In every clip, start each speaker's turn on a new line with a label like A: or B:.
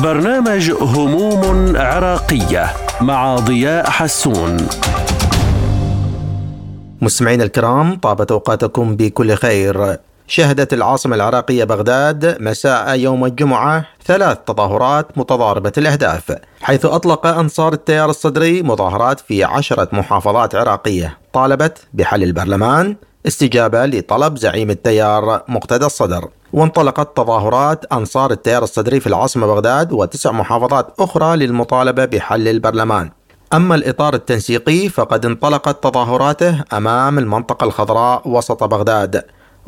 A: برنامج هموم عراقية مع ضياء حسون.
B: مستمعين الكرام، طابت أوقاتكم بكل خير. شهدت العاصمة العراقية بغداد مساء يوم الجمعة 3 تظاهرات متضاربة الأهداف، حيث أطلق أنصار التيار الصدري مظاهرات في 10 محافظات عراقية طالبت بحل البرلمان استجابة لطلب زعيم التيار مقتدى الصدر. وانطلقت تظاهرات أنصار التيار الصدري في العاصمة بغداد و9 محافظات أخرى للمطالبة بحل البرلمان. أما الإطار التنسيقي فقد انطلقت تظاهراته أمام المنطقة الخضراء وسط بغداد،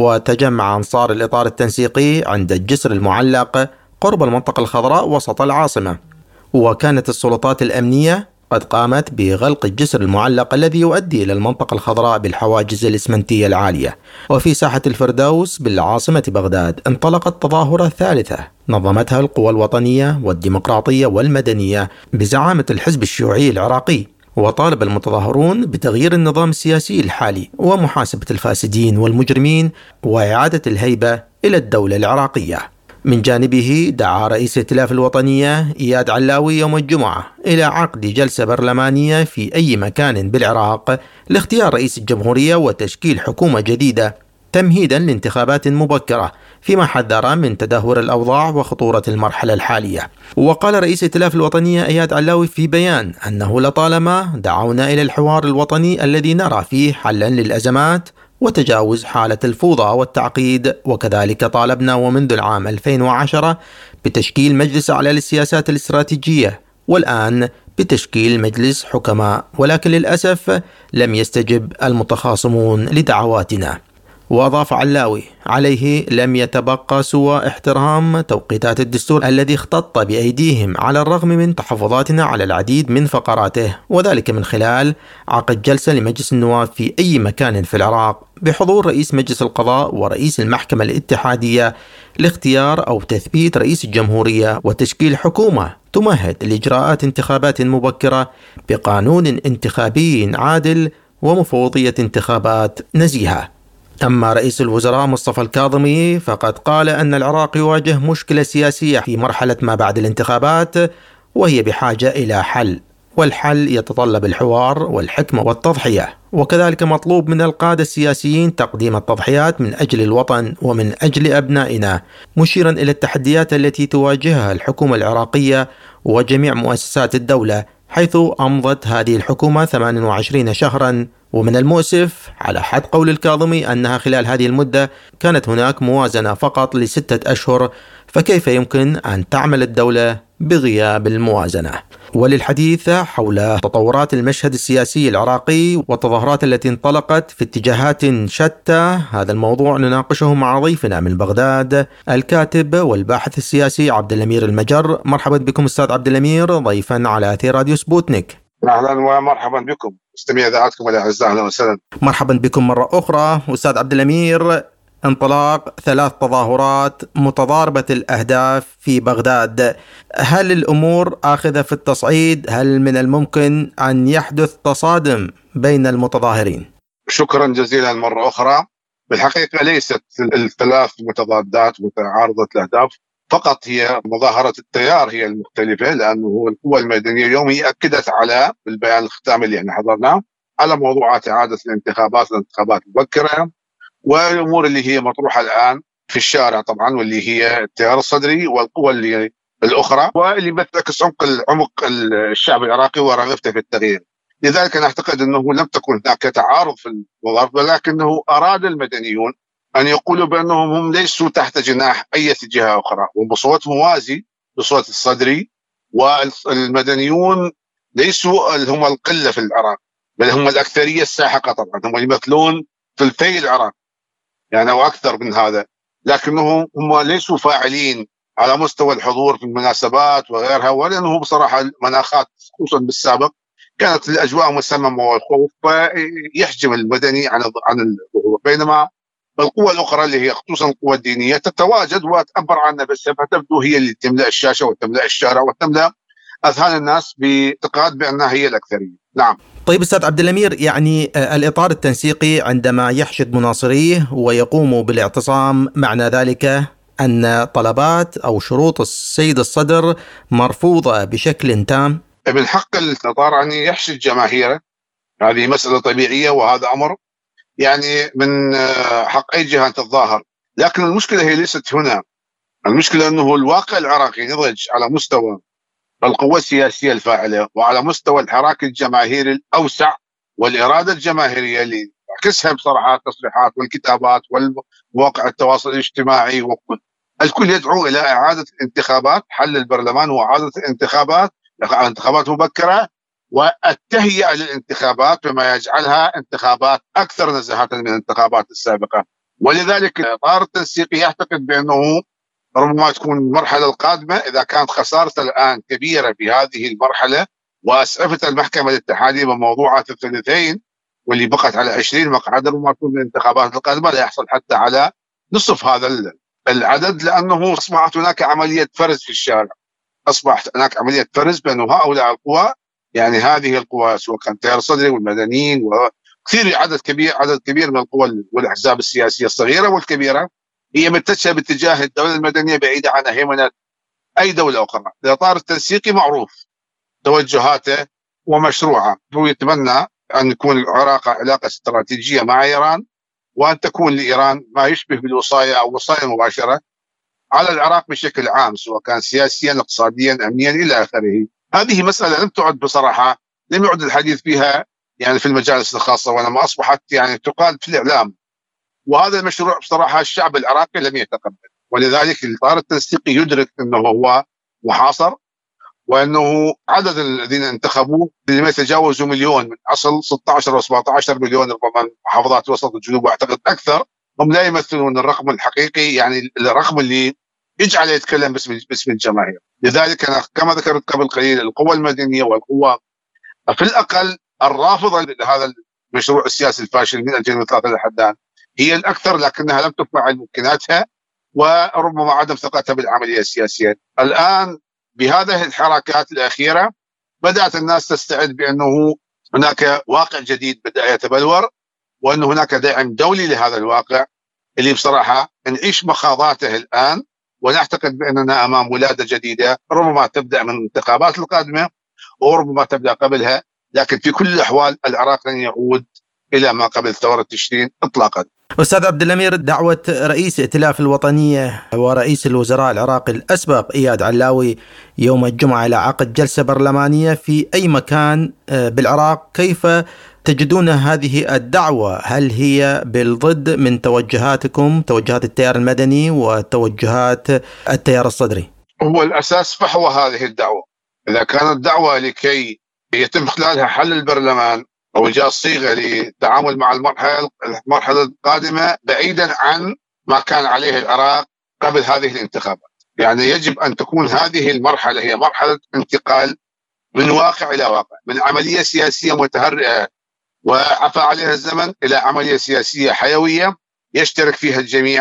B: وتجمع أنصار الإطار التنسيقي عند الجسر المعلق قرب المنطقة الخضراء وسط العاصمة. وكانت السلطات الأمنية قد قامت بغلق الجسر المعلق الذي يؤدي إلى المنطقة الخضراء بالحواجز الإسمنتية العالية. وفي ساحة الفردوس بالعاصمة بغداد انطلقت تظاهرة ثالثة نظمتها القوى الوطنية والديمقراطية والمدنية بزعامة الحزب الشيوعي العراقي، وطالب المتظاهرون بتغيير النظام السياسي الحالي ومحاسبة الفاسدين والمجرمين وإعادة الهيبة إلى الدولة العراقية. من جانبه دعا رئيس ائتلاف الوطنية إياد علاوي يوم الجمعة إلى عقد جلسة برلمانية في أي مكان بالعراق لاختيار رئيس الجمهورية وتشكيل حكومة جديدة تمهيدا لانتخابات مبكرة، فيما حذر من تدهور الأوضاع وخطورة المرحلة الحالية. وقال رئيس ائتلاف الوطنية إياد علاوي في بيان أنه لطالما دعونا إلى الحوار الوطني الذي نرى فيه حلا للأزمات وتجاوز حالة الفوضى والتعقيد، وكذلك طالبنا ومنذ العام 2010 بتشكيل مجلس أعلى للسياسات الاستراتيجية، والآن بتشكيل مجلس حكماء، ولكن للأسف لم يستجب المتخاصمون لدعواتنا. وأضاف علاوي: عليه لم يتبقى سوى احترام توقيتات الدستور الذي اختط بأيديهم على الرغم من تحفظاتنا على العديد من فقراته، وذلك من خلال عقد جلسة لمجلس النواب في أي مكان في العراق بحضور رئيس مجلس القضاء ورئيس المحكمة الاتحادية لاختيار أو تثبيت رئيس الجمهورية وتشكيل حكومة تمهد لإجراءات انتخابات مبكرة بقانون انتخابي عادل ومفوضية انتخابات نزيهة. أما رئيس الوزراء مصطفى الكاظمي فقد قال أن العراق يواجه مشكلة سياسية في مرحلة ما بعد الانتخابات، وهي بحاجة إلى حل، والحل يتطلب الحوار والحكمة والتضحية، وكذلك مطلوب من القادة السياسيين تقديم التضحيات من أجل الوطن ومن أجل أبنائنا، مشيرا إلى التحديات التي تواجهها الحكومة العراقية وجميع مؤسسات الدولة، حيث أمضت هذه الحكومة 28 شهرا. ومن المؤسف على حد قول الكاظمي أنها خلال هذه المدة كانت هناك موازنة فقط ل6 أشهر، فكيف يمكن أن تعمل الدولة بغياب الموازنة؟ وللحديث حول تطورات المشهد السياسي العراقي والتظاهرات التي انطلقت في اتجاهات شتى، هذا الموضوع نناقشه مع ضيفنا من بغداد الكاتب والباحث السياسي عبد الأمير المجر. مرحبا بكم أستاذ عبد الأمير ضيفا على أثير راديو سبوتنيك.
C: أهلا ومرحبا بكم مستمعي إذاعتكم الأعزاء، أهلا وسهلا.
B: مرحبا بكم مرة أخرى أستاذ عبد الأمير. انطلاق 3 تظاهرات متضاربة الأهداف في بغداد، هل الأمور آخذة في التصعيد؟ هل من الممكن أن يحدث تصادم بين المتظاهرين؟
C: شكرا جزيلا مرة أخرى. بالحقيقة ليست ال3 متضادات متعارضة الأهداف فقط، هي مظاهرة التيار هي المختلفة، لأنه القوى المدنية اليوم هي أكدت على بالبيان الختامي اللي احنا حضرناه على موضوعات إعادة الانتخابات مبكرة، والأمور اللي هي مطروحة الآن في الشارع طبعا، واللي هي التيار الصدري والقوى اللي الأخرى، واللي بتعكس عمق الشعب العراقي ورغبته في التغيير. لذلك أنا أعتقد أنه لم تكن هناك تعارض في المظاهرة، ولكنه أراد المدنيون أن يقولوا بأنهم هم ليسوا تحت جناح أي جهة أخرى، وبصوت موازي بصوت الصدري، والمدنيون ليسوا هم القلة في العراق، بل هم الأكثرية الساحقة طبعا، هم يمثلون ثلثي العراق يعني أو أكثر من هذا، لكنهم هم ليسوا فاعلين على مستوى الحضور في المناسبات وغيرها، ولأنه بصراحة المناخات خصوصا بالسابق كانت الأجواء مسممة والخوف فيحجم المدني عن الظهور، بينما القوى الأخرى اللي هي خصوصا القوى الدينية تتواجد وتعبر عن نفسها، فتبدو هي اللي تملأ الشاشة وتملأ الشارع وتملأ أذهان الناس باعتقاد بأنها هي الأكثرية. نعم.
B: طيب أستاذ عبد الأمير، يعني الإطار التنسيقي عندما يحشد مناصريه ويقوم بالاعتصام، معنى ذلك أن طلبات أو شروط السيد الصدر مرفوضة بشكل تام؟
C: من حق التظاهر أن يحشد جماهيره، هذه مسألة طبيعية، وهذا أمر يعني من حق أي جهة أن تتظاهر. لكن المشكلة هي ليست هنا. المشكلة أنه الواقع العراقي نضج على مستوى القوى السياسية الفاعلة وعلى مستوى الحراك الجماهيري الأوسع والإرادة الجماهيرية اللي عكسها بصراحة التصريحات والكتابات والمواقع التواصل الاجتماعي، الكل يدعو إلى إعادة الانتخابات. حل البرلمان وإعادة انتخابات مبكرة والتهيئة للانتخابات بما يجعلها انتخابات أكثر نزاهة من الانتخابات السابقة. ولذلك الإطار التنسيقي يعتقد بأنه ربما تكون المرحلة القادمة إذا كانت خسارته الآن كبيرة بهذه المرحلة وأسعفت المحكمة الاتحادية بموضوعات الثلثين واللي بقت على 20 مقعد، ربما تكون الانتخابات القادمة لا يحصل حتى على نصف هذا العدد، لأنه أصبحت هناك عملية فرز في الشارع. أصبحت هناك عملية فرز بأن هؤلاء القوى، يعني هذه القوى سواء كان التيار الصدري والمدنيين وكثير عدد كبير من القوى والأحزاب السياسية الصغيرة والكبيرة، هي متجهة باتجاه الدولة المدنية بعيدة عن هيمنة أي دولة أخرى. الإطار التنسيقي معروف توجهاته ومشروعه، هو يتمنى أن يكون العراق علاقة استراتيجية مع إيران، وأن تكون لإيران ما يشبه بالوصاية أو وصاية مباشرة على العراق بشكل عام، سواء كان سياسيا اقتصاديا أمنيا إلى آخره. هذه مسألة لم تعد بصراحة، لم يعد الحديث فيها يعني في المجالس الخاصة، وإنما أصبحت يعني تقال في الإعلام. وهذا المشروع بصراحة الشعب العراقي لم يتقبل، ولذلك الإطار التنسيقي يدرك أنه هو محاصر، وأنه عدد الذين انتخبوه لم يتجاوزوا مليون من أصل 16 و 17 مليون ربما من محافظات وسط الجنوب، وأعتقد أكثر، هم لا يمثلون الرقم الحقيقي، يعني الرقم اللي يجعل يتكلم باسم الجماهير. لذلك أنا كما ذكرت قبل قليل القوى المدنية والقوى في الأقل الرافضة لهذا المشروع السياسي الفاشل من 2003 لحد الآن هي الأكثر، لكنها لم تفعل ممكناتها وربما عدم ثقتها بالعملية السياسية. الآن بهذه الحركات الأخيرة بدأت الناس تستعد بأنه هناك واقع جديد بدأ يتبلور، وأن هناك دعم دولي لهذا الواقع اللي بصراحة نعيش مخاضاته الآن، ونعتقد بأننا أمام ولادة جديدة ربما تبدأ من الانتخابات القادمة وربما تبدأ قبلها، لكن في كل الأحوال العراق لن يعود إلى ما قبل ثورة تشرين إطلاقا.
B: أستاذ عبد الأمير، دعوة رئيس ائتلاف الوطنية ورئيس الوزراء العراقي الأسبق إياد علاوي يوم الجمعة إلى عقد جلسة برلمانية في أي مكان بالعراق، كيف تجدون هذه الدعوة؟ هل هي بالضد من توجهاتكم، توجهات التيار المدني وتوجهات التيار الصدري؟
C: هو الأساس فحوى هذه الدعوة. إذا كانت دعوة لكي يتم خلالها حل البرلمان أو إيجاد صيغة للتعامل مع المرحلة القادمة بعيدا عن ما كان عليه العراق قبل هذه الانتخابات، يعني يجب أن تكون هذه المرحلة هي مرحلة انتقال من واقع إلى واقع، من عملية سياسية متهرئة وعفى عليها الزمن إلى عملية سياسية حيوية يشترك فيها الجميع،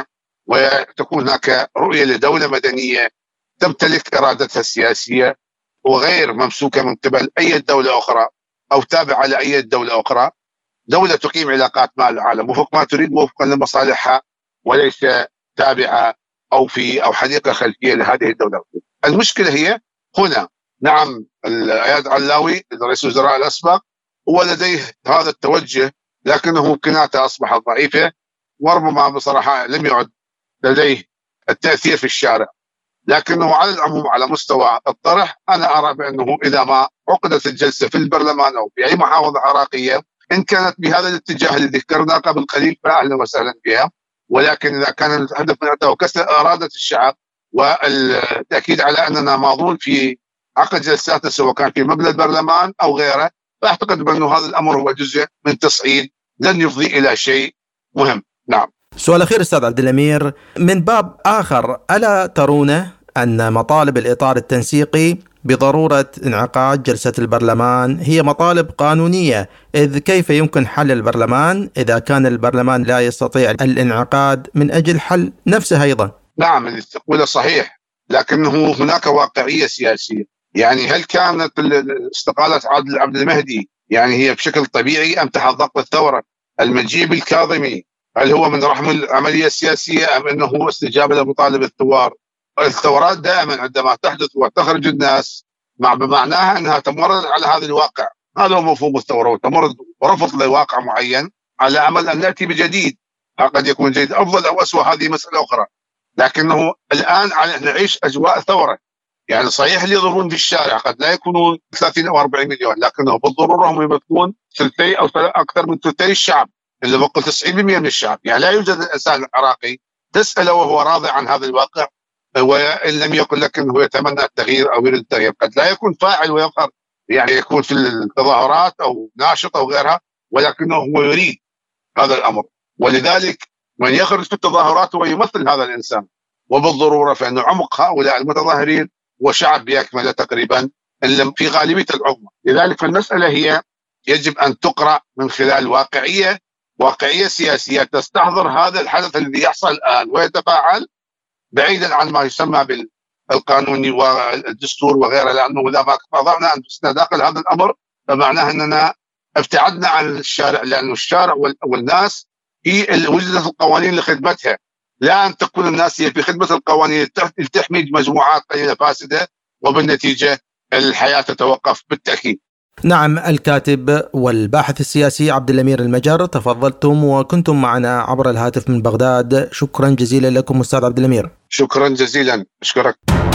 C: وتكون هناك رؤية لدولة مدنية تمتلك إرادتها السياسية وغير ممسوكة من قبل أي دولة أخرى أو تابعة لأي دولة أخرى، دولة تقيم علاقات مع العالم وفق ما تريد وفقا لمصالحها، وليس تابعة أو حديقة خلفية لهذه الدولة. المشكلة هي هنا. نعم، إياد علاوي رئيس الوزراء الأسبق هو لديه هذا التوجه، لكنه ممكناته أصبحت ضعيفة، وربما بصراحة لم يعد لديه التأثير في الشارع. لكنه على العموم على مستوى الطرح أنا أرى بأنه إذا ما عقدت الجلسة في البرلمان أو في أي محافظة عراقية إن كانت بهذا الاتجاه الذي ذكرنا قبل قليل فأهلا وسهلا بها، ولكن إذا كان الهدف من كسر إرادة الشعب والتأكيد على أننا ماضون في عقد جلساتنا سواء كان في مبنى البرلمان أو غيره، فأعتقد بأنه هذا الأمر هو جزء من تصعيد لن يفضي إلى شيء مهم. نعم.
B: سؤال أخير أستاذ عبد الأمير، من باب آخر، ألا ترون أن مطالب الإطار التنسيقي بضرورة انعقاد جلسة البرلمان هي مطالب قانونية؟ إذ كيف يمكن حل البرلمان إذا كان البرلمان لا يستطيع الانعقاد من أجل حل نفسه أيضا؟
C: نعم، الاستقبال صحيح، لكنه هناك واقعية سياسية. يعني هل كانت استقالة عادل العبد المهدي يعني هي بشكل طبيعي أم تحت ضغط الثورة؟ المجيب الكاظمي هل هو من رحم العملية السياسية أم أنه استجابة لمطالب الثوار؟ الثورات دائما عندما تحدث وتخرج الناس بمعناها أنها تمرد على هذا الواقع. هذا هو مفهوم الثورة، وتمرد ورفض لواقع معين على أمل أن نأتي بجديد، قد يكون جيد أفضل أو أسوأ، هذه مسألة أخرى. لكنه الآن نعيش أجواء ثورة. يعني صحيح اللي يضربون في الشارع قد لا يكونوا 30 أو 40 مليون، لكنه بالضرورة هم يمثلون ثلثي أو أكثر من ثلثي الشعب، اللي بقول 90% من الشعب. يعني لا يوجد إنسان عراقي تسأله وهو راضي عن هذا الواقع، وإن لم يقل لك أنه يتمنى التغيير أو يريد التغيير. قد لا يكون فاعل ويظهر، يعني يكون في التظاهرات أو ناشط أو غيرها، ولكنه هو يريد هذا الأمر. ولذلك من يخرج في التظاهرات هو يمثل هذا الإنسان، وبالضرورة فإن عمق هؤلاء المتظاهرين وشعب بأكمله تقريبا في غالبية العظمى. لذلك المسألة هي يجب أن تقرأ من خلال واقعية سياسية تستحضر هذا الحدث الذي يحصل الآن ويتفاعل بعيدا عن ما يسمى بالقانوني والدستور وغيره، لأنه إذا ما وضعنا أنفسنا داخل هذا الأمر فمعناه أننا ابتعدنا عن الشارع، لأن الشارع والناس هي اللي وجدت القوانين لخدمتها، لا أن تكون الناس هي في خدمة القوانين لتحمي مجموعات قليلة فاسدة، وبالنتيجة الحياة تتوقف بالتأكيد.
B: نعم، الكاتب والباحث السياسي عبد الأمير المجر، تفضلتم وكنتم معنا عبر الهاتف من بغداد. شكرا جزيلا لكم أستاذ عبد الأمير.
C: شكرا جزيلا، أشكرك.